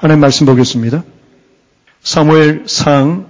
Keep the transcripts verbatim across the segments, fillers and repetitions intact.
하나님 말씀 보겠습니다. 사무엘상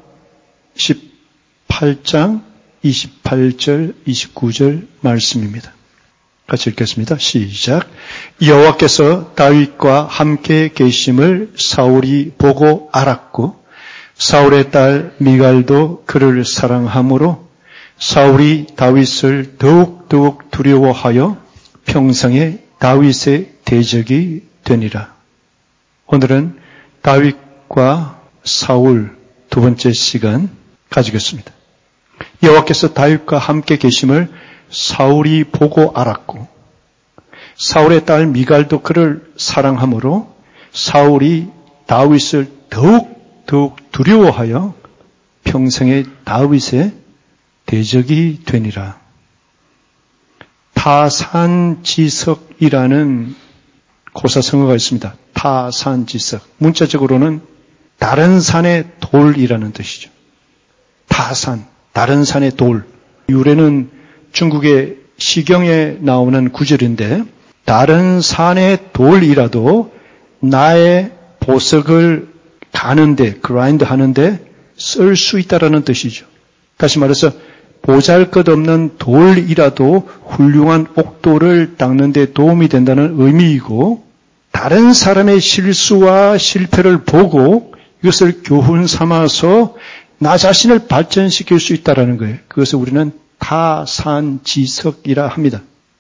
십팔 장 이십팔 절 이십구 절 말씀입니다. 같이 읽겠습니다. 시작. 여호와께서 다윗과 함께 계심을 사울이 보고 알았고 사울의 딸 미갈도 그를 사랑하므로 사울이 다윗을 더욱더욱 두려워하여 평생에 다윗의 대적이 되니라. 오늘은 다윗과 사울 두 번째 시간 가지겠습니다. 여호와께서 다윗과 함께 계심을 사울이 보고 알았고 사울의 딸 미갈도 그를 사랑하므로 사울이 다윗을 더욱 더욱 두려워하여 평생에 다윗의 대적이 되니라. 타산지석이라는 고사성어가 있습니다. 타산지석. 문자적으로는 다른 산의 돌이라는 뜻이죠. 타산, 다른 산의 돌. 유래는 중국의 시경에 나오는 구절인데 다른 산의 돌이라도 나의 보석을 가는데, 그라인드 하는데 쓸 수 있다라는 뜻이죠. 다시 말해서 보잘것없는 돌이라도 훌륭한 옥돌을 닦는 데 도움이 된다는 의미이고 다른 사람의 실수와 실패를 보고 이것을 교훈 삼아서 나 자신을 발전시킬 수 있다는 거예요. 그것을 우리는 타산지석이라 합니다.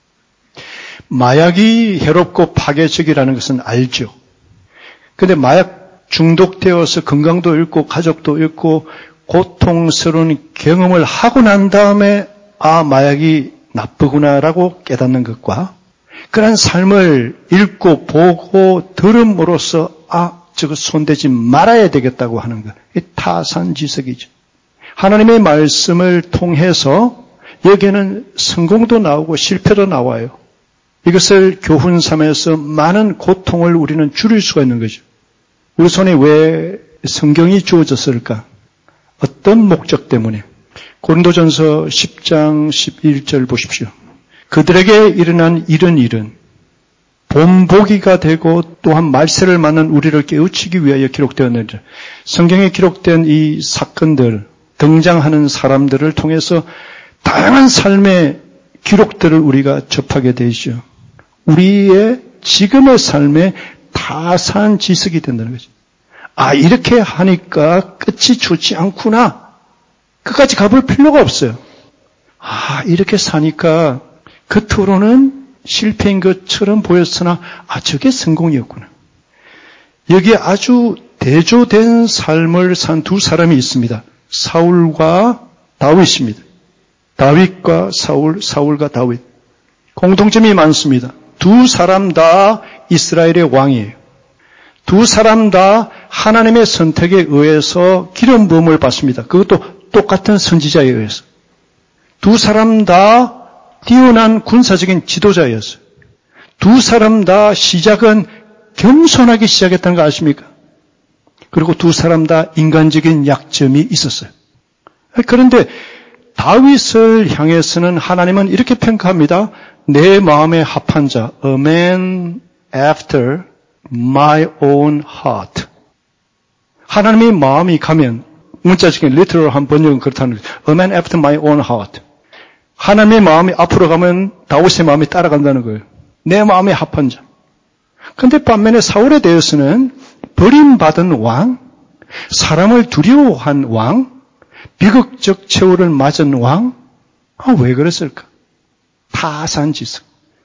마약이 해롭고 파괴적이라는 것은 알죠. 그런데 마약 중독되어서 건강도 잃고 가족도 잃고 고통스러운 경험을 하고 난 다음에 아, 마약이 나쁘구나라고 깨닫는 것과 그런 삶을 읽고 보고 들음으로써 아, 저거 손대지 말아야 되겠다고 하는 것. 이 타산지석이죠. 하나님의 말씀을 통해서 여기에는 성공도 나오고 실패도 나와요. 이것을 교훈 삼아서 많은 고통을 우리는 줄일 수가 있는 거죠. 우리 손에 왜 성경이 주어졌을까? 어떤 목적 때문에? 고린도전서 십 장 십일 절 보십시오. 그들에게 일어난 이런 일은 본보기가 되고 또한 말세를 맞는 우리를 깨우치기 위하여 기록되었느니라. 성경에 기록된 이 사건들, 등장하는 사람들을 통해서 다양한 삶의 기록들을 우리가 접하게 되죠. 우리의 지금의 삶에 타산지석이 된다는 거죠. 아, 이렇게 하니까 끝이 좋지 않구나. 끝까지 가볼 필요가 없어요. 아, 이렇게 사니까 겉으로는 실패인 것처럼 보였으나 아, 저게 성공이었구나. 여기에 아주 대조된 삶을 산 두 사람이 있습니다. 사울과 다윗입니다. 다윗과 사울, 사울과 다윗. 공통점이 많습니다. 두 사람 다 이스라엘의 왕이에요. 두 사람 다 하나님의 선택에 의해서 기름 부음을 받습니다. 그것도 똑같은 선지자에 의해서. 두 사람 다 뛰어난 군사적인 지도자였어요. 두 사람 다 시작은 겸손하게 시작했다는 거 아십니까? 그리고 두 사람 다 인간적인 약점이 있었어요. 그런데 다윗을 향해서는 하나님은 이렇게 평가합니다. 내 마음에 합한 자, a man after my own heart. 하나님의 마음이 가면 문자적인 리터럴한 번역은 그렇다는 거죠. A man after my own heart. 하나님의 마음이 앞으로 가면 다윗의 마음이 따라간다는 거예요. 내 마음에 합한 자. 그런데 반면에 사울에 대해서는 버림받은 왕, 사람을 두려워한 왕, 비극적 최후를 맞은 왕. 아, 왜 그랬을까? 타산지석.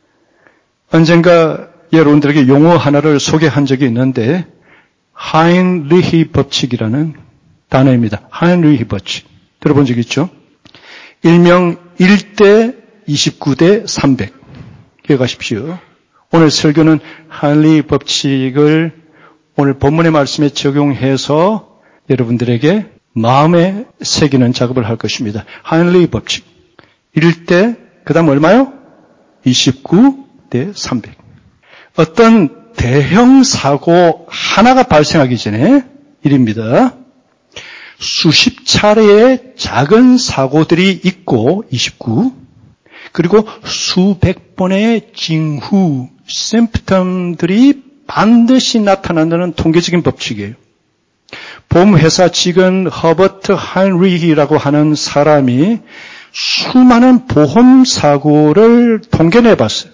언젠가 여러분들에게 용어 하나를 소개한 적이 있는데 하인리히 법칙이라는 단어입니다. 하인리히 법칙. 들어본 적 있죠? 일명 일 대 이십구 대 삼백. 기억하십시오. 오늘 설교는 하인리히 법칙을 오늘 본문의 말씀에 적용해서 여러분들에게 마음에 새기는 작업을 할 것입니다. 하인리히 법칙. 일 대, 그 다음 얼마요? 이십구 대 삼백. 어떤 대형 사고 하나가 발생하기 전에 일입니다. 수십 차례의 작은 사고들이 있고 이십구, 그리고 수백 번의 징후, 심프텀들이 반드시 나타난다는 통계적인 법칙이에요. 보험회사 직원 허버트 하인리히라고 하는 사람이 수많은 보험사고를 통계내봤어요.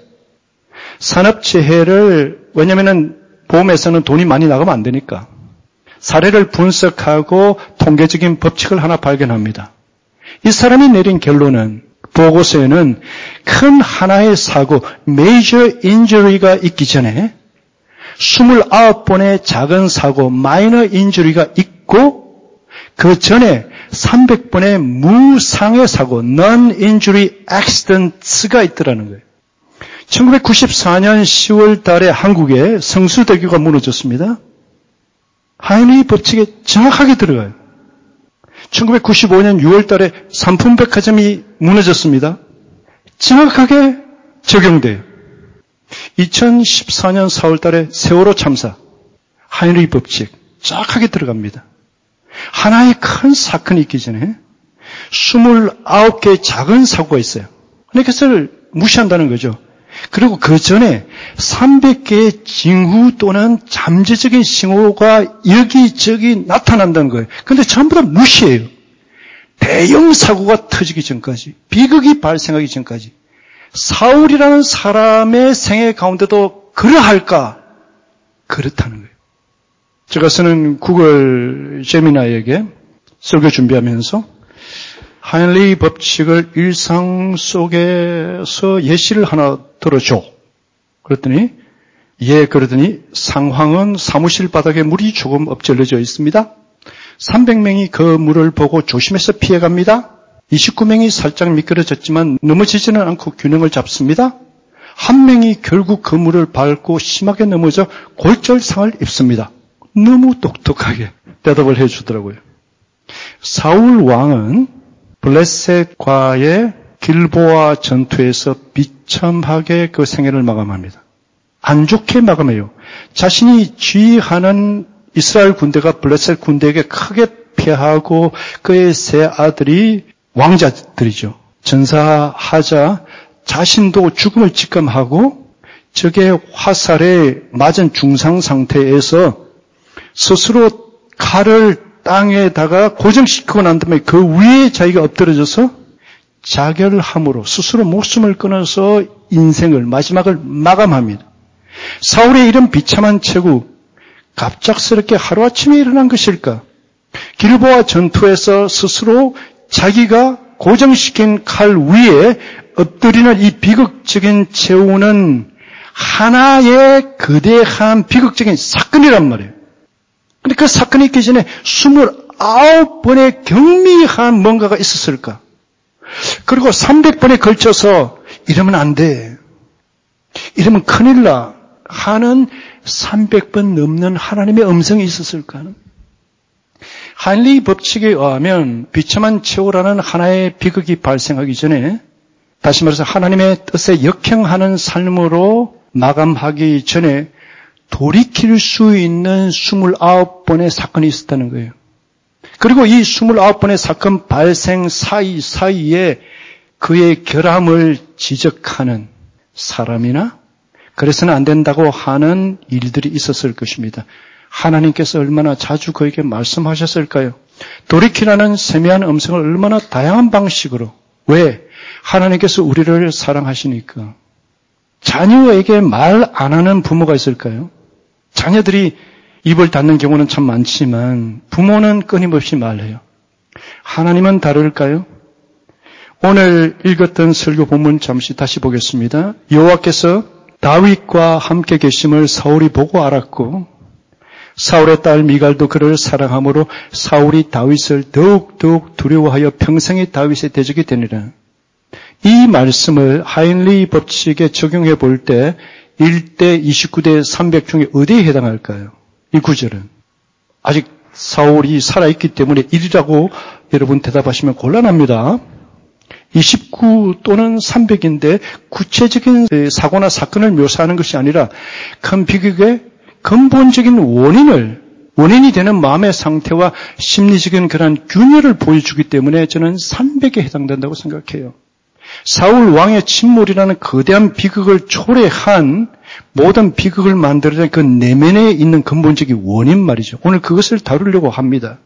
산업재해를, 왜냐하면 보험회사는 돈이 많이 나가면 안 되니까. 사례를 분석하고 통계적인 법칙을 하나 발견합니다. 이 사람이 내린 결론은 보고서에는 큰 하나의 사고, major injury가 있기 전에 이십구 번의 작은 사고, minor injury가 있고 그 전에 삼백 번의 무상의 사고, non-injury accidents가 있더라는 거예요. 천구백구십사 년 시월 달에 한국에 성수대교가 무너졌습니다. 하인리히 법칙에 정확하게 들어가요. 천구백구십오 년 유월 달에 삼풍백화점이 무너졌습니다. 정확하게 적용돼요. 이천십사 년 사월 달에 세월호 참사, 하인리히 법칙 정확하게 들어갑니다. 하나의 큰 사건이 있기 전에 이십구 개의 작은 사고가 있어요. 그러니까 그것을 무시한다는 거죠. 그리고 그 전에 삼백 개의 징후 또는 잠재적인 신호가 여기저기 나타난다는 거예요. 그런데 전부 다 무시해요. 대형 사고가 터지기 전까지, 비극이 발생하기 전까지. 사울이라는 사람의 생애 가운데도 그러할까? 그렇다는 거예요. 제가 쓰는 구글 제미나이에게 설교 준비하면서 하인리히 법칙을 일상 속에서 예시를 하나 들어줘. 그랬더니 예, 그러더니 상황은 사무실 바닥에 물이 조금 엎질러져 있습니다. 삼백 명이 그 물을 보고 조심해서 피해갑니다. 이십구 명이 살짝 미끄러졌지만 넘어지지는 않고 균형을 잡습니다. 한 명이 결국 그 물을 밟고 심하게 넘어져 골절상을 입습니다. 너무 똑똑하게 대답을 해주더라고요. 사울 왕은 블레셋과의 길보아 전투에서 비참하게 그 생애를 마감합니다. 안 좋게 마감해요. 자신이 지휘하는 이스라엘 군대가 블레셋 군대에게 크게 패하고 그의 세 아들이 왕자들이죠. 전사하자 자신도 죽음을 직감하고 적의 화살에 맞은 중상 상태에서 스스로 칼을 땅에다가 고정시키고 난 다음에 그 위에 자기가 엎드려져서 자결함으로 스스로 목숨을 끊어서 인생을, 마지막을 마감합니다. 사울의 이런 비참한 최후, 갑작스럽게 하루아침에 일어난 것일까? 길보아 전투에서 스스로 자기가 고정시킨 칼 위에 엎드리는 이 비극적인 최후는 하나의 거대한 비극적인 사건이란 말이에요. 근데 그 사건이 있기 전에 이십구 번의 경미한 뭔가가 있었을까? 그리고 삼백 번에 걸쳐서 이러면 안 돼. 이러면 큰일 나. 하는 삼백 번 넘는 하나님의 음성이 있었을까? 하인리히 법칙에 의하면 비참한 최후라는 하나의 비극이 발생하기 전에 다시 말해서 하나님의 뜻에 역행하는 삶으로 마감하기 전에 돌이킬 수 있는 이십구 번의 사건이 있었다는 거예요. 그리고 이 이십구 번의 사건 발생 사이사이에 그의 결함을 지적하는 사람이나 그래서는 안 된다고 하는 일들이 있었을 것입니다. 하나님께서 얼마나 자주 그에게 말씀하셨을까요? 돌이키라는 세미한 음성을 얼마나 다양한 방식으로. 왜? 하나님께서 우리를 사랑하시니까. 자녀에게 말 안 하는 부모가 있을까요? 자녀들이 입을 닫는 경우는 참 많지만 부모는 끊임없이 말해요. 하나님은 다를까요? 오늘 읽었던 설교 본문 잠시 다시 보겠습니다. 여호와께서 다윗과 함께 계심을 사울이 보고 알았고 사울의 딸 미갈도 그를 사랑하므로 사울이 다윗을 더욱더욱 두려워하여 평생의 다윗의 대적이 되니라. 이 말씀을 하인리히 법칙에 적용해 볼 때 일 대 이십구 대 삼백 중에 어디에 해당할까요? 이 구절은. 아직 사울이 살아있기 때문에 일이라고 여러분 대답하시면 곤란합니다. 이십구 또는 삼백인데 구체적인 사고나 사건을 묘사하는 것이 아니라 큰 비극의 근본적인 원인을, 원인이 되는 마음의 상태와 심리적인 그런 균열을 보여주기 때문에 저는 삼백에 해당된다고 생각해요. 사울 왕의 침몰이라는 거대한 비극을 초래한 모든 비극을 만들어낸 그 내면에 있는 근본적인 원인 말이죠. 오늘 그것을 다루려고 합니다.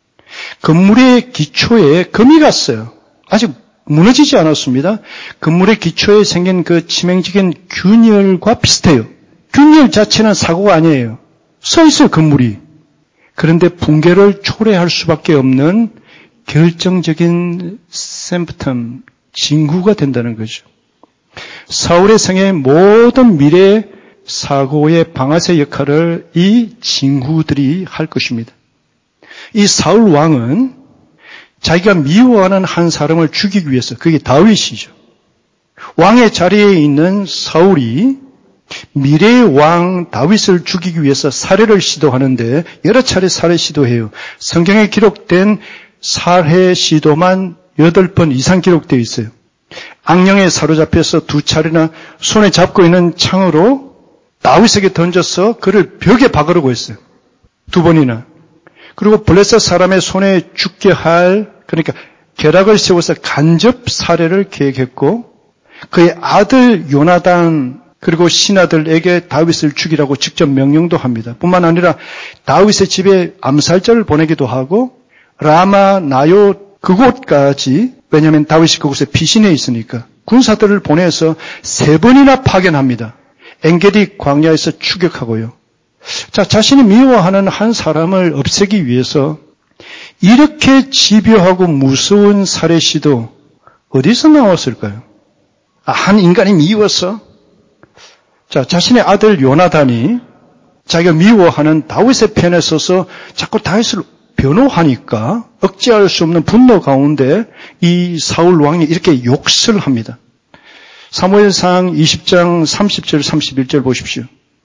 건물의 기초에 금이 갔어요. 아직 무너지지 않았습니다. 건물의 기초에 생긴 그 치명적인 균열과 비슷해요. 균열 자체는 사고가 아니에요. 서 있어요, 건물이. 그런데 붕괴를 초래할 수밖에 없는 결정적인 셈프텀, 징후가 된다는 거죠. 사울의 생의 모든 미래 사고의 방아쇠 역할을 이 징후들이 할 것입니다. 이 사울 왕은 자기가 미워하는 한 사람을 죽이기 위해서, 그게 다윗이죠. 왕의 자리에 있는 사울이 미래의 왕 다윗을 죽이기 위해서 살해를 시도하는데 여러 차례 살해 시도해요. 성경에 기록된 살해 시도만 여덟 번 이상 기록되어 있어요. 악령에 사로잡혀서 두 차례나 손에 잡고 있는 창으로 다윗에게 던져서 그를 벽에 박으려고 했어요. 두 번이나. 그리고 블레셋 사람의 손에 죽게 할, 그러니까 계략을 세워서 간접 살해를 계획했고 그의 아들 요나단 그리고 신하들에게 다윗을 죽이라고 직접 명령도 합니다. 뿐만 아니라 다윗의 집에 암살자를 보내기도 하고 라마 나요 그곳까지, 왜냐하면 다윗이 그곳에 피신해 있으니까 군사들을 보내서 세 번이나 파견합니다. 엔게디 광야에서 추격하고요. 자, 자신이 미워하는 한 사람을 없애기 위해서 이렇게 집요하고 무서운 살해 시도 어디서 나왔을까요? 아, 한 인간이 미워서? 자, 자신의 아들 요나단이 자기가 미워하는 다윗의 편에 서서 자꾸 다윗을 변호하니까 억제할 수 없는 분노 가운데 이 사울 왕이 이렇게 욕설 합니다. 사무엘상 이십 장 삼십 절 삼십일 절 보십시오.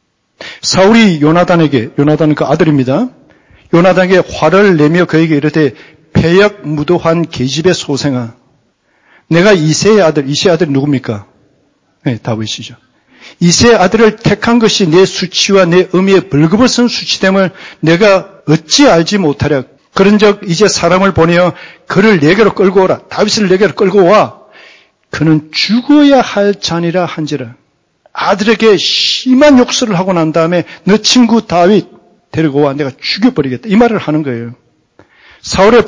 사울이 요나단에게, 요나단은 그 아들입니다. 요나단에게 화를 내며 그에게 이르되 패역 무도한 계집의 소생아, 내가 이새의 아들, 이새의 아들이 누굽니까? 네, 다윗이죠. 이새의 아들을 택한 것이 내 수치와 내 의미에 벌거벗은 수치됨을 내가 어찌 알지 못하랴. 그런즉 이제 사람을 보내어 그를 내게로 끌고 오라. 다윗을 내게로 끌고 와. 그는 죽어야 할 자니라 한지라. 아들에게 심한 욕설을 하고 난 다음에 너 친구 다윗 데리고 와. 내가 죽여버리겠다. 이 말을 하는 거예요. 사울의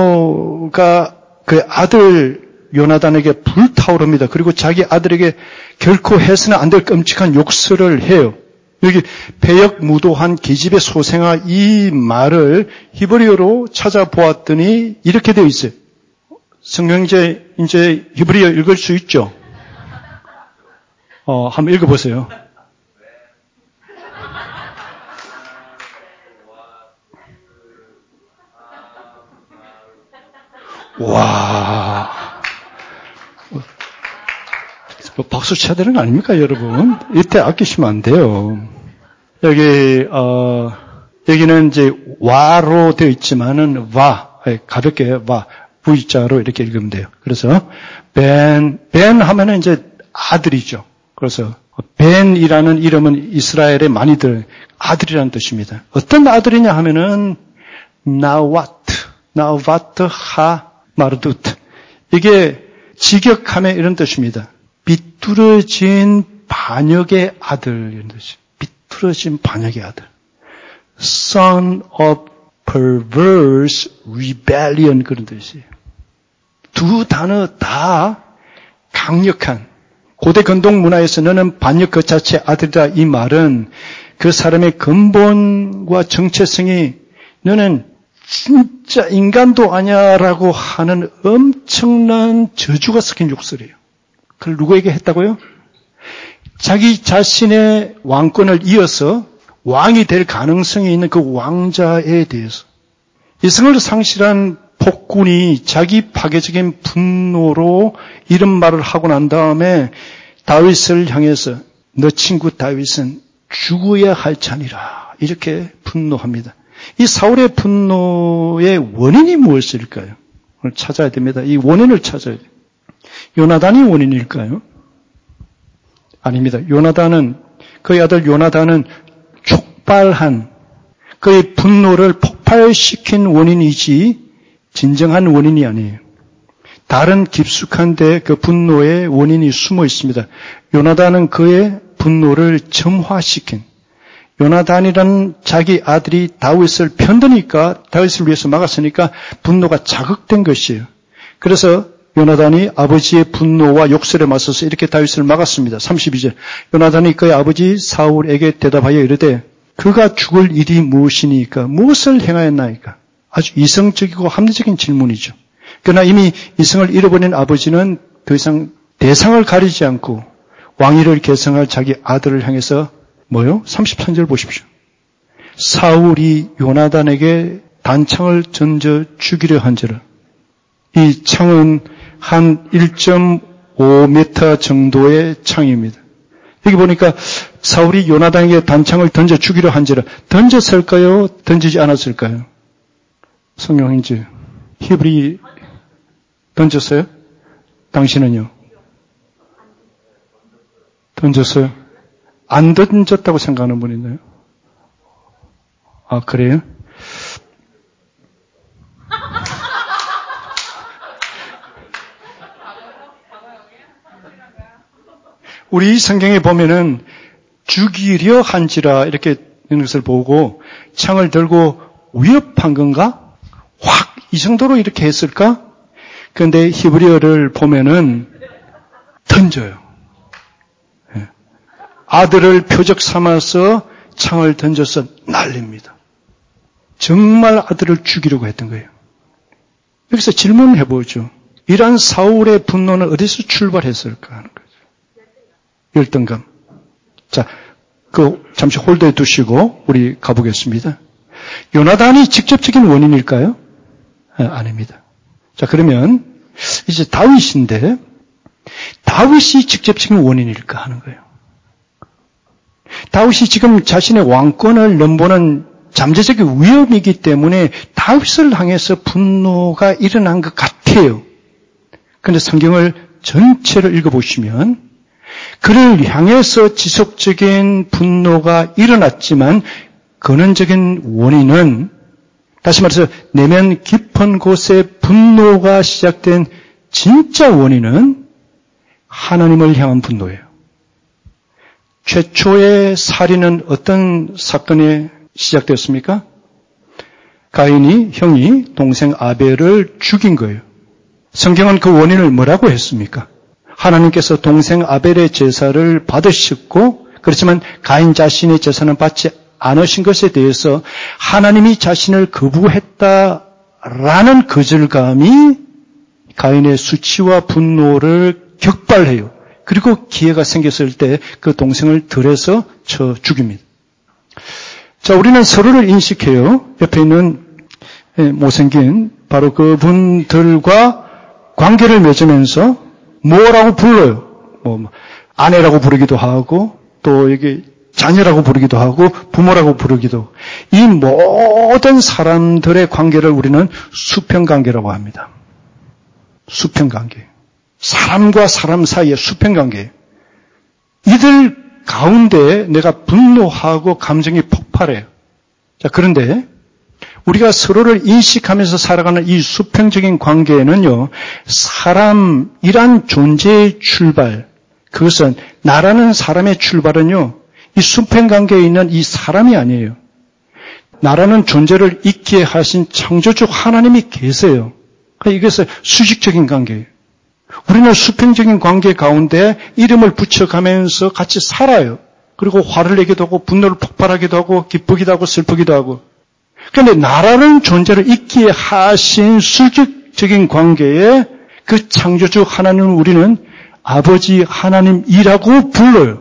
분노가 그 아들 요나단에게 불타오릅니다. 그리고 자기 아들에게 결코 해서는 안 될 끔찍한 욕설을 해요. 여기 패역 무도한 계집의 소생아, 이 말을 히브리어로 찾아보았더니 이렇게 되어 있어요. 성경제 이제 히브리어 읽을 수 있죠? 어, 한번 읽어보세요. 와, 박수 쳐야 되는 거 아닙니까, 여러분? 이때 아끼시면 안 돼요. 여기, 어, 여기는 이제 와로 되어 있지만은 와, 가볍게 와, V자로 이렇게 읽으면 돼요. 그래서 벤, 벤 하면은 이제 아들이죠. 그래서 벤이라는 이름은 이스라엘에 많이들 아들이라는 뜻입니다. 어떤 아들이냐 하면은 나와트, 나와트 하 마르두트. 이게 직역하면 이런 뜻입니다. 비뚤어진 반역의 아들, 이런 뜻이. 비뚤어진 반역의 아들. Son of perverse rebellion, 그런 뜻이에요. 두 단어 다 강력한, 고대 근동 문화에서 너는 반역 그 자체 아들이다, 이 말은 그 사람의 근본과 정체성이 너는 진짜 인간도 아니야라고 하는 엄청난 저주가 섞인 욕설이에요. 그걸 누구에게 했다고요? 자기 자신의 왕권을 이어서 왕이 될 가능성이 있는 그 왕자에 대해서. 이성을 상실한 폭군이 자기 파괴적인 분노로 이런 말을 하고 난 다음에 다윗을 향해서 너 친구 다윗은 죽어야 할 자니라, 이렇게 분노합니다. 이 사울의 분노의 원인이 무엇일까요? 오늘 찾아야 됩니다. 이 원인을 찾아야 돼요. 요나단이 원인일까요? 아닙니다. 요나단은, 그의 아들 요나단은 촉발한 그의 분노를 폭발시킨 원인이지 진정한 원인이 아니에요. 다른 깊숙한데 그 분노의 원인이 숨어 있습니다. 요나단은 그의 분노를 점화시킨, 요나단이라는 자기 아들이 다윗을 편드니까, 다윗을 위해서 막았으니까 분노가 자극된 것이에요. 그래서 요나단이 아버지의 분노와 욕설에 맞서서 이렇게 다윗을 막았습니다. 삼십이 절. 요나단이 그의 아버지 사울에게 대답하여 이르되 그가 죽을 일이 무엇이니까 무엇을 행하였나이까. 아주 이성적이고 합리적인 질문이죠. 그러나 이미 이성을 잃어버린 아버지는 더 이상 대상을 가리지 않고 왕위를 계승할 자기 아들을 향해서 뭐요? 삼십삼 절 보십시오. 사울이 요나단에게 단창을 던져 죽이려 한지라. 이 창은 한 일 점 오 미터 정도의 창입니다. 여기 보니까 사울이 요나단에게 단창을 던져 죽이려 한지라. 던졌을까요? 던지지 않았을까요? 성경인지 히브리 던졌어요? 당신은요? 던졌어요? 안 던졌다고 생각하는 분 있나요? 아, 그래요? 우리 성경에 보면은 죽이려 한지라 이렇게 있는 것을 보고 창을 들고 위협한 건가? 확 이 정도로 이렇게 했을까? 그런데 히브리어를 보면은 던져요. 아들을 표적 삼아서 창을 던져서 날립니다. 정말 아들을 죽이려고 했던 거예요. 여기서 질문을 해보죠. 이러한 사울의 분노는 어디서 출발했을까 하는 거죠. 열등감. 자, 그 잠시 홀드해 두시고 우리 가보겠습니다. 요나단이 직접적인 원인일까요? 아, 아닙니다. 자, 그러면 이제 다윗인데 다윗이 직접적인 원인일까 하는 거예요. 다윗이 지금 자신의 왕권을 넘보는 잠재적인 위험이기 때문에 다윗을 향해서 분노가 일어난 것 같아요. 그런데 성경을 전체를 읽어보시면 그를 향해서 지속적인 분노가 일어났지만 근원적인 원인은 다시 말해서 내면 깊은 곳에 분노가 시작된 진짜 원인은 하나님을 향한 분노예요. 최초의 살인은 어떤 사건에 시작되었습니까? 가인이 형이 동생 아벨을 죽인 거예요. 성경은 그 원인을 뭐라고 했습니까? 하나님께서 동생 아벨의 제사를 받으셨고 그렇지만 가인 자신의 제사는 받지 않으신 것에 대해서 하나님이 자신을 거부했다라는 거절감이 가인의 수치와 분노를 격발해요. 그리고 기회가 생겼을 때 그 동생을 들여서 쳐 죽입니다. 자, 우리는 서로를 인식해요. 옆에 있는 못생긴 바로 그분들과 관계를 맺으면서 뭐라고 불러요? 뭐 아내라고 부르기도 하고 또 여기 자녀라고 부르기도 하고 부모라고 부르기도. 이 모든 사람들의 관계를 우리는 수평관계라고 합니다. 수평관계. 사람과 사람 사이의 수평관계. 이들 가운데 내가 분노하고 감정이 폭발해요. 자, 그런데 우리가 서로를 인식하면서 살아가는 이 수평적인 관계에는요, 사람이란 존재의 출발, 그것은 나라는 사람의 출발은요, 이 수평관계에 있는 이 사람이 아니에요. 나라는 존재를 있게 하신 창조주 하나님이 계세요. 이것은 수직적인 관계예요. 우리는 수평적인 관계 가운데 이름을 붙여가면서 같이 살아요. 그리고 화를 내기도 하고 분노를 폭발하기도 하고 기쁘기도 하고 슬프기도 하고. 그런데 나라는 존재를 있게 하신 수직적인 관계에 그 창조주 하나님을 우리는 아버지 하나님이라고 불러요.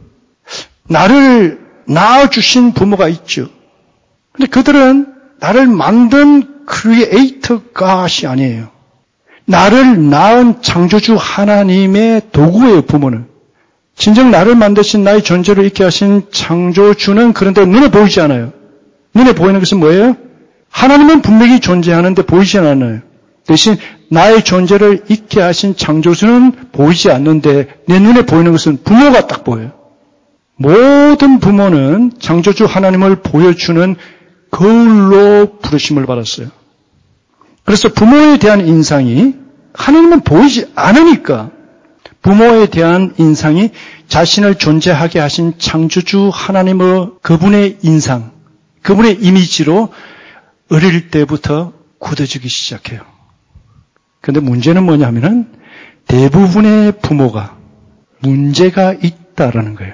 나를 낳아주신 부모가 있죠. 근데 그들은 나를 만든 크리에이터 갓이 아니에요. 나를 낳은 창조주 하나님의 도구예요, 부모는. 진정 나를 만드신 나의 존재를 있게 하신 창조주는 그런데 눈에 보이지 않아요. 눈에 보이는 것은 뭐예요? 하나님은 분명히 존재하는데 보이지 않아요. 대신 나의 존재를 있게 하신 창조주는 보이지 않는데 내 눈에 보이는 것은 부모가 딱 보여요. 모든 부모는 창조주 하나님을 보여주는 거울로 부르심을 받았어요. 그래서 부모에 대한 인상이 하나님은 보이지 않으니까 부모에 대한 인상이 자신을 존재하게 하신 창조주 하나님의 그분의 인상, 그분의 이미지로 어릴 때부터 굳어지기 시작해요. 그런데 문제는 뭐냐면은 대부분의 부모가 문제가 있다라는 거예요.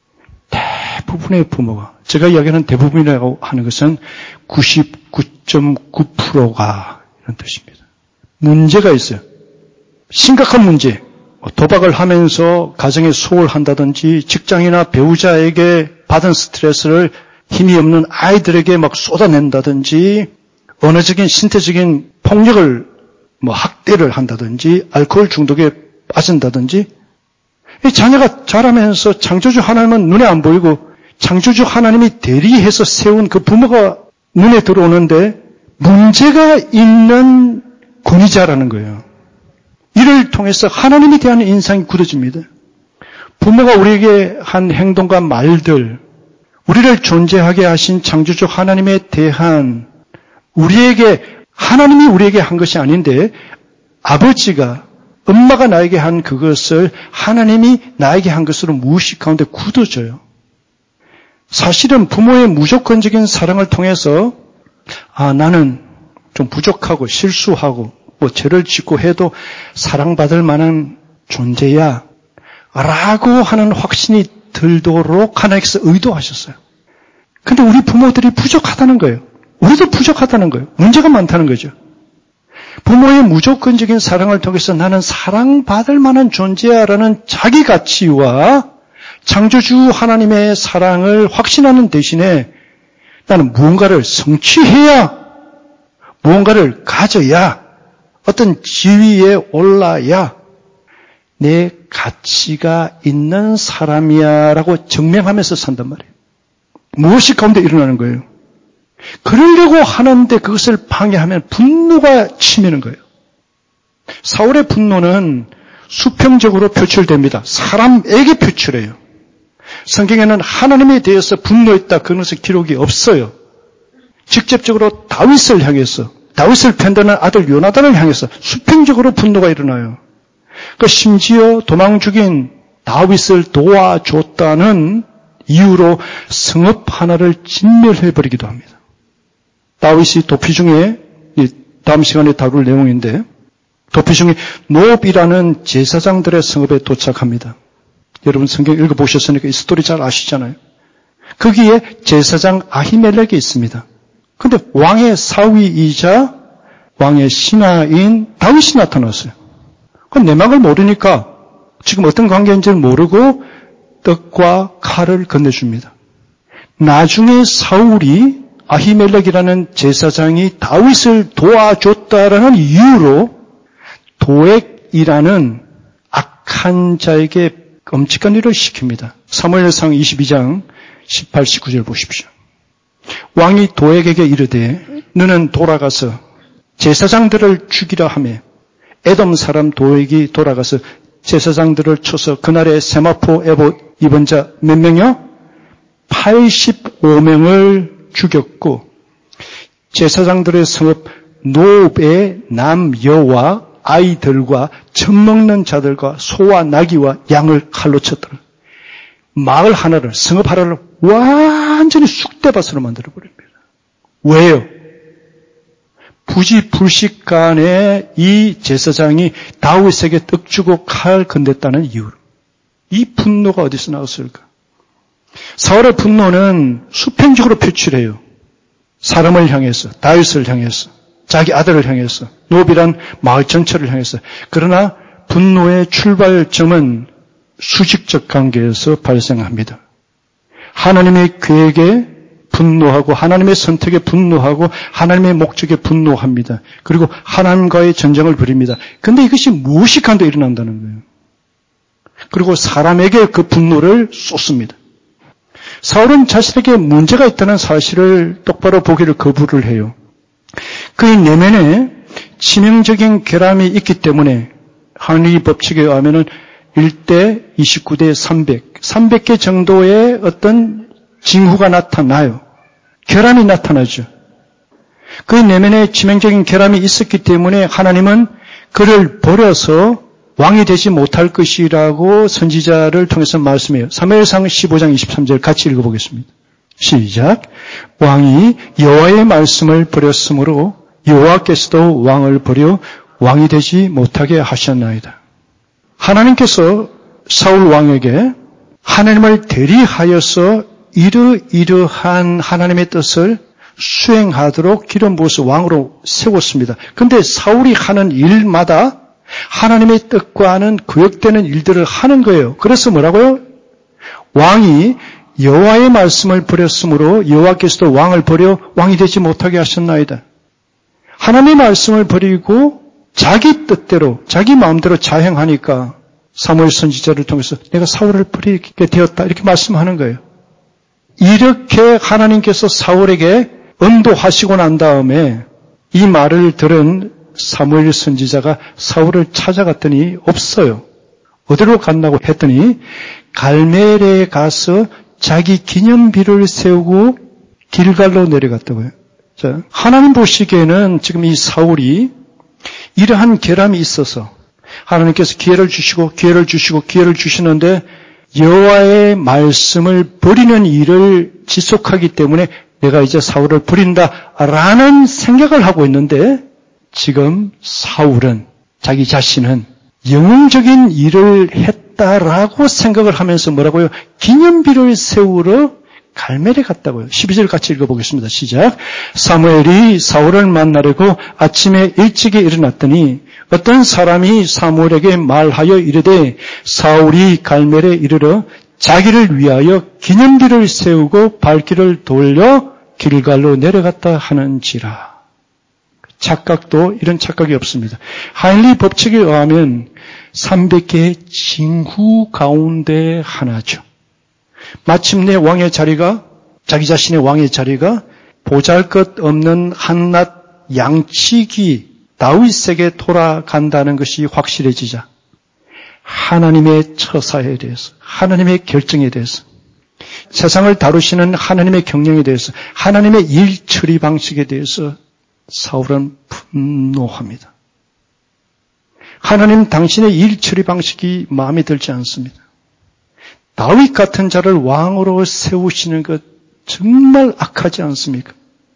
대부분의 부모가. 제가 이야기하는 대부분이라고 하는 것은 구십구 점 구 퍼센트가 이런 뜻입니다. 문제가 있어요. 심각한 문제. 도박을 하면서 가정에 소홀한다든지 직장이나 배우자에게 받은 스트레스를 힘이 없는 아이들에게 막 쏟아낸다든지 언어적인 신체적인 폭력을 뭐 학대를 한다든지 알코올 중독에 빠진다든지 이 자녀가 자라면서 창조주 하나님은 눈에 안 보이고 창조주 하나님이 대리해서 세운 그 부모가 눈에 들어오는데 문제가 있는 권위자라는 거예요. 이를 통해서 하나님에 대한 인상이 굳어집니다. 부모가 우리에게 한 행동과 말들, 우리를 존재하게 하신 창조주 하나님에 대한 우리에게 하나님이 우리에게 한 것이 아닌데 아버지가 엄마가 나에게 한 그것을 하나님이 나에게 한 것으로 무의식 가운데 굳어져요. 사실은 부모의 무조건적인 사랑을 통해서 아 나는 좀 부족하고 실수하고 뭐 죄를 짓고 해도 사랑받을 만한 존재야 라고 하는 확신이 들도록 하나님께서 의도하셨어요. 근데 우리 부모들이 부족하다는 거예요. 우리도 부족하다는 거예요. 문제가 많다는 거죠. 부모의 무조건적인 사랑을 통해서 나는 사랑받을 만한 존재야라는 자기 가치와 창조주 하나님의 사랑을 확신하는 대신에 나는 무언가를 성취해야, 무언가를 가져야, 어떤 지위에 올라야 내 가치가 있는 사람이야라고 증명하면서 산단 말이에요. 무엇이 가운데 일어나는 거예요. 그러려고 하는데 그것을 방해하면 분노가 치미는 거예요. 사울의 분노는 수평적으로 표출됩니다. 사람에게 표출해요. 성경에는 하나님에 대해서 분노했다 그런 것은 기록이 없어요. 직접적으로 다윗을 향해서, 다윗을 편드는 아들 요나단을 향해서 수평적으로 분노가 일어나요. 그 심지어 도망 죽인 다윗을 도와줬다는 이유로 성읍 하나를 진멸해버리기도 합니다. 다윗이 도피 중에 다음 시간에 다룰 내용인데 도피 중에 노업이라는 제사장들의 성읍에 도착합니다. 여러분 성경 읽어보셨으니까 이 스토리 잘 아시잖아요. 거기에 제사장 아히멜렉이 있습니다. 그런데 왕의 사위이자 왕의 신하인 다윗이 나타났어요. 그럼 내막을 모르니까 지금 어떤 관계인지를 모르고 떡과 칼을 건네줍니다. 나중에 사울이 아히멜렉이라는 제사장이 다윗을 도와줬다라는 이유로 도액이라는 악한 자에게 끔찍한 일을 시킵니다. 사무엘상 이십이 장 십팔, 십구 절 보십시오. 왕이 도액에게 이르되 너는 돌아가서 제사장들을 죽이라 하며 에돔 사람 도액이 돌아가서 제사장들을 쳐서 그날에 세마포 에봇 입은 자 몇 명이요? 팔십오 명을 죽였고 제사장들의 성읍 노업의 남여와 아이들과 젖 먹는 자들과 소와 나귀와 양을 칼로 쳤더라. 마을 하나를, 성읍 하나를 완전히 쑥대밭으로 만들어버립니다. 왜요? 부지불식간에 이 제사장이 다윗에게 떡 주고 칼 건넸다는 이유로. 이 분노가 어디서 나왔을까? 사울의 분노는 수평적으로 표출해요. 사람을 향해서, 다윗을 향해서, 자기 아들을 향해서, 노비란 마을 전체를 향해서. 그러나 분노의 출발점은 수직적 관계에서 발생합니다. 하나님의 계획에 분노하고 하나님의 선택에 분노하고 하나님의 목적에 분노합니다. 그리고 하나님과의 전쟁을 벌입니다. 그런데 이것이 무엇이 간도 일어난다는 거예요. 그리고 사람에게 그 분노를 쏟습니다. 사울은 자신에게 문제가 있다는 사실을 똑바로 보기를 거부를 해요. 그의 내면에 치명적인 결함이 있기 때문에 하늘의 법칙에 의하면 일 대 이십구 대 삼백, 삼백 개 정도의 어떤 징후가 나타나요. 결함이 나타나죠. 그의 내면에 치명적인 결함이 있었기 때문에 하나님은 그를 버려서 왕이 되지 못할 것이라고 선지자를 통해서 말씀해요. 사무엘상 십오 장 이십삼 절 같이 읽어보겠습니다. 시작. 왕이 여호와의 말씀을 버렸으므로 여호와께서도 왕을 버려 왕이 되지 못하게 하셨나이다. 하나님께서 사울 왕에게 하나님을 대리하여서 이러이러한 하나님의 뜻을 수행하도록 기름 부어서 왕으로 세웠습니다. 그런데 사울이 하는 일마다 하나님의 뜻과는 구역되는 일들을 하는 거예요. 그래서 뭐라고요? 왕이 여호와의 말씀을 버렸으므로 여호와께서도 왕을 버려 왕이 되지 못하게 하셨나이다. 하나님의 말씀을 버리고 자기 뜻대로 자기 마음대로 자행하니까 사무엘 선지자를 통해서 내가 사울을 버리게 되었다 이렇게 말씀하는 거예요. 이렇게 하나님께서 사울에게 언도하시고 난 다음에 이 말을 들은 사무엘 선지자가 사울을 찾아갔더니 없어요. 어디로 갔나고 했더니 갈멜에 가서 자기 기념비를 세우고 길갈로 내려갔다고요. 자, 하나님 보시기에는 지금 이 사울이 이러한 결함이 있어서 하나님께서 기회를 주시고 기회를 주시고 기회를 주시는데 여호와의 말씀을 버리는 일을 지속하기 때문에 내가 이제 사울을 버린다라는 생각을 하고 있는데 지금 사울은 자기 자신은 영웅적인 일을 했다라고 생각을 하면서 뭐라고요? 기념비를 세우러 갈멜에 갔다고요. 십이 절 같이 읽어보겠습니다. 시작. 사무엘이 사울을 만나려고 아침에 일찍이 일어났더니 어떤 사람이 사무엘에게 말하여 이르되 사울이 갈멜에 이르러 자기를 위하여 기념비를 세우고 발길을 돌려 길갈로 내려갔다 하는지라. 착각도 이런 착각이 없습니다. 하인리 법칙에 의하면 삼백 개의 징후 가운데 하나죠. 마침내 왕의 자리가 자기 자신의 왕의 자리가 보잘것없는 한낱 양치기 다윗에게 돌아간다는 것이 확실해지자 하나님의 처사에 대해서 하나님의 결정에 대해서 세상을 다루시는 하나님의 경영에 대해서 하나님의 일 처리 방식에 대해서 사울은 분노합니다. 하나님 당신의 일 처리 방식이 마음에 들지 않습니다. 다윗 같은 자를 왕으로 세우시는 것 정말 악하지 않습니까?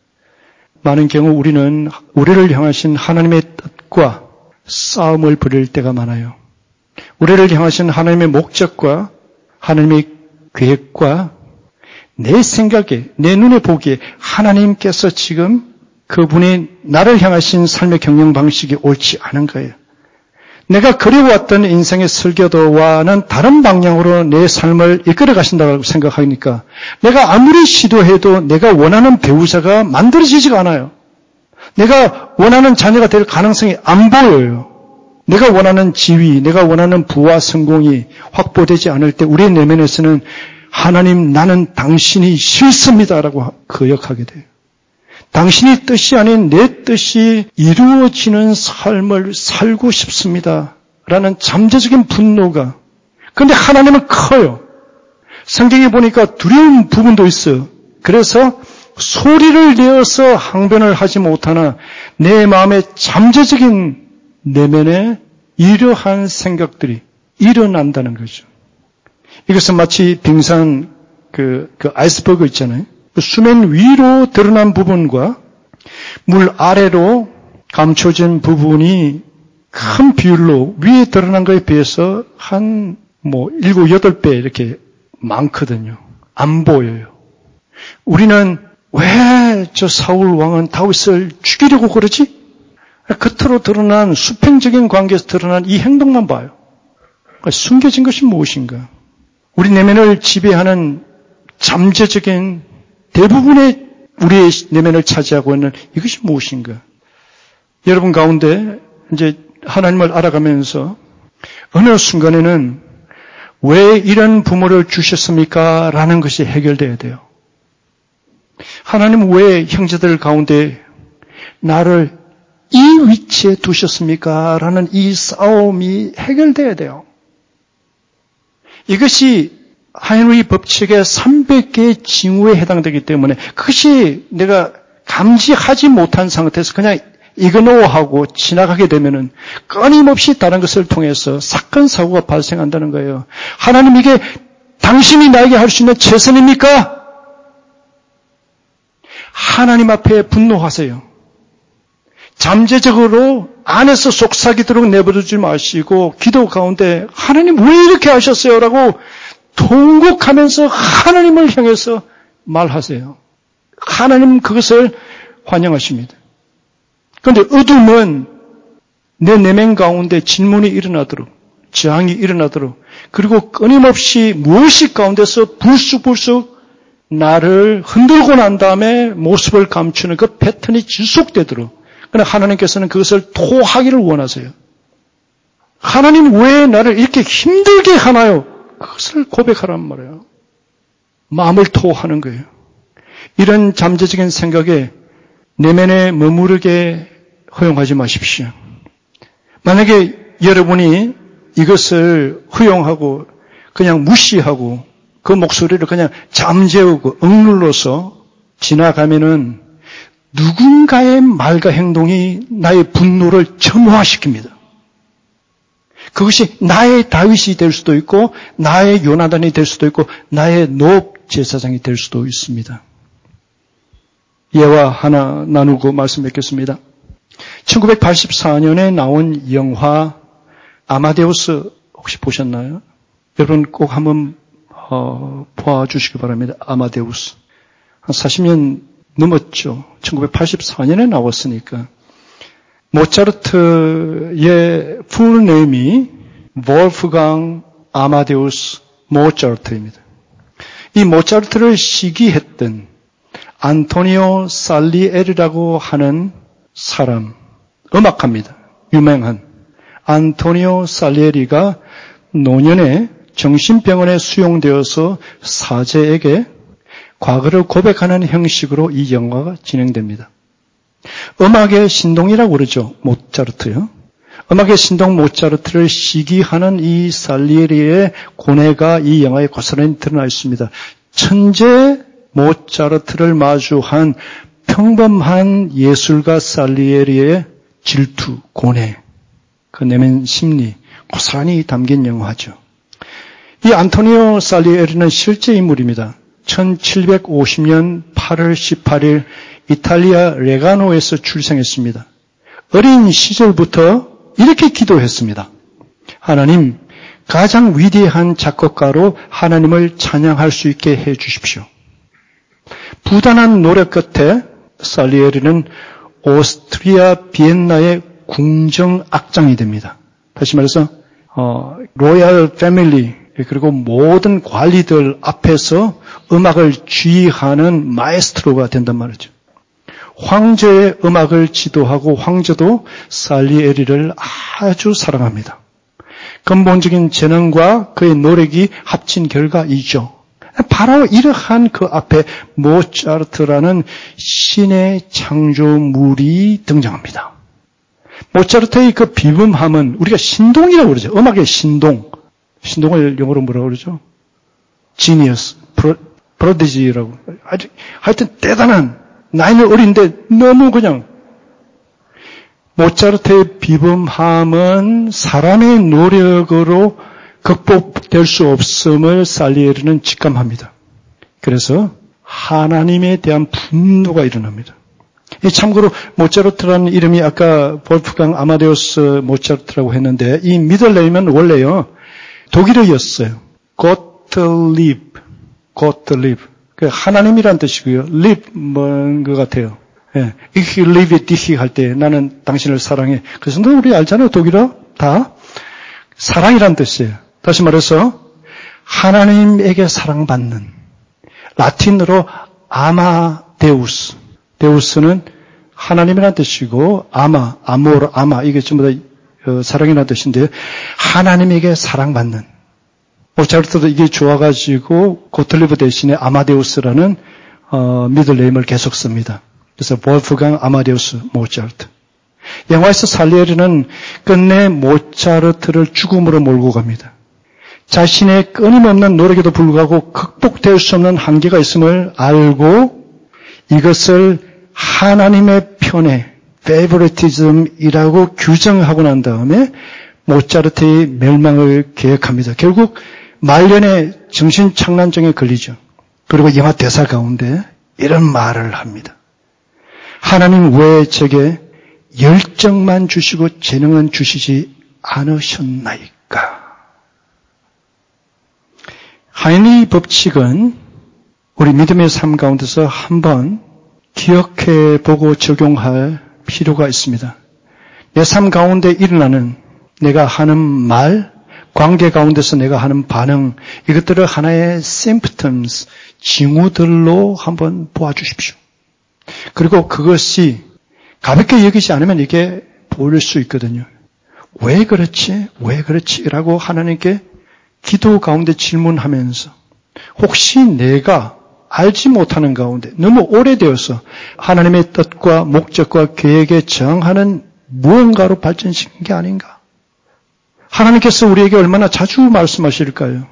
많은 경우 우리는 우리를 향하신 하나님의 뜻과 싸움을 벌일 때가 많아요. 우리를 향하신 하나님의 목적과 하나님의 계획과 내 생각에, 내 눈에 보기에 하나님께서 지금 그분이 나를 향하신 삶의 경영 방식이 옳지 않은 거예요. 내가 그려왔던 인생의 설교도와는 다른 방향으로 내 삶을 이끌어 가신다고 생각하니까 내가 아무리 시도해도 내가 원하는 배우자가 만들어지지가 않아요. 내가 원하는 자녀가 될 가능성이 안 보여요. 내가 원하는 지위, 내가 원하는 부와 성공이 확보되지 않을 때 우리의 내면에서는 하나님 나는 당신이 싫습니다라고 거역하게 돼요. 당신의 뜻이 아닌 내 뜻이 이루어지는 삶을 살고 싶습니다. 라는 잠재적인 분노가. 그런데 하나님은 커요. 성경에 보니까 두려운 부분도 있어요. 그래서 소리를 내어서 항변을 하지 못하나 내 마음의 잠재적인 내면에 이러한 생각들이 일어난다는 거죠. 이것은 마치 빙산 그, 그 아이스버그 있잖아요. 수면 위로 드러난 부분과 물 아래로 감춰진 부분이 큰 비율로 위에 드러난 것에 비해서 한 뭐 일곱, 여덟 배 이렇게 많거든요. 안 보여요. 우리는 왜 저 사울 왕은 다윗을 죽이려고 그러지? 겉으로 드러난 수평적인 관계에서 드러난 이 행동만 봐요. 숨겨진 것이 무엇인가? 우리 내면을 지배하는 잠재적인 대부분의 우리의 내면을 차지하고 있는 이것이 무엇인가? 여러분 가운데 이제 하나님을 알아가면서 어느 순간에는 왜 이런 부모를 주셨습니까? 라는 것이 해결돼야 돼요. 하나님 왜 형제들 가운데 나를 이 위치에 두셨습니까? 라는 이 싸움이 해결돼야 돼요. 이것이 하인리 법칙의 삼백 개의 징후에 해당되기 때문에 그것이 내가 감지하지 못한 상태에서 그냥 이그노어하고 지나가게 되면은 끊임없이 다른 것을 통해서 사건, 사고가 발생한다는 거예요. 하나님 이게 당신이 나에게 할 수 있는 최선입니까? 하나님 앞에 분노하세요. 잠재적으로 안에서 속삭이도록 내버려두지 마시고 기도 가운데 하나님 왜 이렇게 하셨어요? 라고 통곡하면서 하나님을 향해서 말하세요. 하나님 그것을 환영하십니다. 그런데 어둠은 내 내면 가운데 질문이 일어나도록, 저항이 일어나도록, 그리고 끊임없이 무의식 가운데서 불쑥불쑥 나를 흔들고 난 다음에 모습을 감추는 그 패턴이 지속되도록, 그러나 하나님께서는 그것을 토하기를 원하세요. 하나님 왜 나를 이렇게 힘들게 하나요? 그것을 고백하란 말이에요. 마음을 토하는 거예요. 이런 잠재적인 생각에 내면에 머무르게 허용하지 마십시오. 만약에 여러분이 이것을 허용하고 그냥 무시하고 그 목소리를 그냥 잠재우고 억눌러서 지나가면은 누군가의 말과 행동이 나의 분노를 첨화시킵니다. 그것이 나의 다윗이 될 수도 있고 나의 요나단이 될 수도 있고 나의 노업 제사장이 될 수도 있습니다. 예와 하나 나누고 말씀 뵙겠습니다. 천구백팔십사 년에 나온 영화 아마데우스 혹시 보셨나요? 여러분 꼭 한번 어, 봐주시기 바랍니다. 아마데우스. 한 사십 년 넘었죠. 천구백팔십사 년에 나왔으니까. 모차르트의 풀네임이 볼프강 아마데우스 모차르트입니다. 이 모차르트를 시기했던 안토니오 살리에리라고 하는 사람, 음악가입니다. 유명한 안토니오 살리에리가 노년에 정신병원에 수용되어서 사제에게 과거를 고백하는 형식으로 이 영화가 진행됩니다. 음악의 신동이라고 그러죠. 모차르트요. 음악의 신동 모차르트를 시기하는 이 살리에리의 고뇌가 이 영화에 고스란히 드러나 있습니다. 천재 모차르트를 마주한 평범한 예술가 살리에리의 질투, 고뇌, 그 내면 심리 고스란히 담긴 영화죠. 이 안토니오 살리에리는 실제 인물입니다. 천칠백오십 년 팔월 십팔일 이탈리아 레가노에서 출생했습니다. 어린 시절부터 이렇게 기도했습니다. 하나님, 가장 위대한 작곡가로 하나님을 찬양할 수 있게 해 주십시오. 부단한 노력 끝에 살리에리는 오스트리아 비엔나의 궁정 악장이 됩니다. 다시 말해서 어, 로얄 패밀리 그리고 모든 관리들 앞에서 음악을 지휘하는 마에스트로가 된단 말이죠. 황제의 음악을 지도하고 황제도 살리에리를 아주 사랑합니다. 근본적인 재능과 그의 노력이 합친 결과이죠. 바로 이러한 그 앞에 모차르트라는 신의 창조물이 등장합니다. 모차르트의 그 비범함은 우리가 신동이라고 그러죠. 음악의 신동. 신동을 영어로 뭐라고 그러죠? 지니어스, 프로디지라고. 하여튼 대단한, 나이는 어린데 너무 그냥. 모차르트의 비범함은 사람의 노력으로 극복될 수 없음을 살리에리는 직감합니다. 그래서 하나님에 대한 분노가 일어납니다. 참고로 모차르트라는 이름이 아까 볼프강 아마데우스 모차르트라고 했는데 이 미들네임은 원래요 독일어였어요. 고틀립, 고틀립. 그 하나님이란 뜻이고요. 립 뭔 것 같아요. 예, ich liebe dich 할 때 나는 당신을 사랑해. 그래서 우리 알잖아요. 독일어 다 사랑이란 뜻이에요. 다시 말해서 하나님에게 사랑받는 라틴어로 아마데우스. 데우스는 하나님이란 뜻이고 아마, 아모르, 아마 이게 전부 다 어, 사랑이라는 뜻인데요. 하나님에게 사랑받는. 모차르트도 이게 좋아가지고 고틀리브 대신에 아마데우스라는 어, 미들네임을 계속 씁니다. 그래서 볼프강 아마데우스 모차르트. 영화에서 살리에리는 끝내 모차르트를 죽음으로 몰고 갑니다. 자신의 끊임없는 노력에도 불구하고 극복될 수 없는 한계가 있음을 알고 이것을 하나님의 편에 favoritism이라고 규정하고 난 다음에 모차르트의 멸망을 계획합니다. 결국 말년에 정신착란증에 걸리죠. 그리고 영화 대사 가운데 이런 말을 합니다. 하나님 왜 제게 열정만 주시고 재능은 주시지 않으셨나이까? 하인리 법칙은 우리 믿음의 삶 가운데서 한번 기억해 보고 적용할 필요가 있습니다. 내 삶 가운데 일어나는 내가 하는 말, 관계 가운데서 내가 하는 반응, 이것들을 하나의 symptoms, 징후들로 한번 보아주십시오. 그리고 그것이 가볍게 여기지 않으면 이게 보일 수 있거든요. 왜 그렇지? 왜 그렇지? 라고 하나님께 기도 가운데 질문하면서 혹시 내가 알지 못하는 가운데 너무 오래되어서 하나님의 뜻과 목적과 계획에 저항하는 무언가로 발전시킨 게 아닌가? 하나님께서 우리에게 얼마나 자주 말씀하실까요?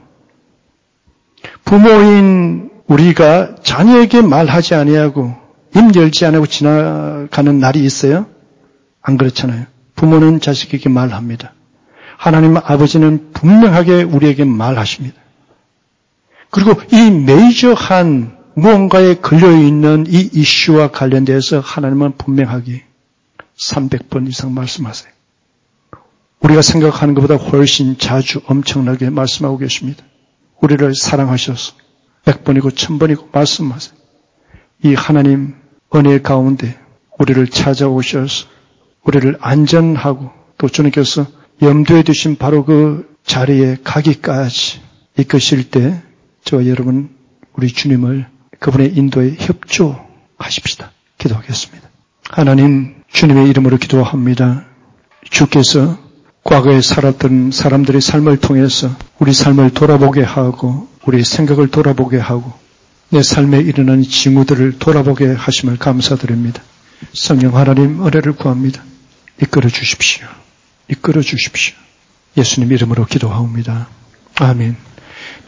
부모인 우리가 자녀에게 말하지 아니하고 입 열지 않고 지나가는 날이 있어요? 안 그렇잖아요. 부모는 자식에게 말합니다. 하나님 아버지는 분명하게 우리에게 말하십니다. 그리고 이 메이저한 무언가에 걸려있는 이 이슈와 관련돼서 하나님은 분명하게 삼백 번 이상 말씀하세요. 우리가 생각하는 것보다 훨씬 자주 엄청나게 말씀하고 계십니다. 우리를 사랑하셔서 백 번이고 천 번이고 말씀하세요. 이 하나님 은혜 가운데 우리를 찾아오셔서 우리를 안전하고 또 주님께서 염두에 두신 바로 그 자리에 가기까지 이끄실 때 저와 여러분 우리 주님을 그분의 인도에 협조하십시다. 기도하겠습니다. 하나님 주님의 이름으로 기도합니다. 주께서 과거에 살았던 사람들의 삶을 통해서 우리 삶을 돌아보게 하고 우리 생각을 돌아보게 하고 내 삶에 일어나는 징후들을 돌아보게 하심을 감사드립니다. 성령 하나님 은혜를 구합니다. 이끌어 주십시오. 이끌어 주십시오. 예수님 이름으로 기도하옵니다. 아멘.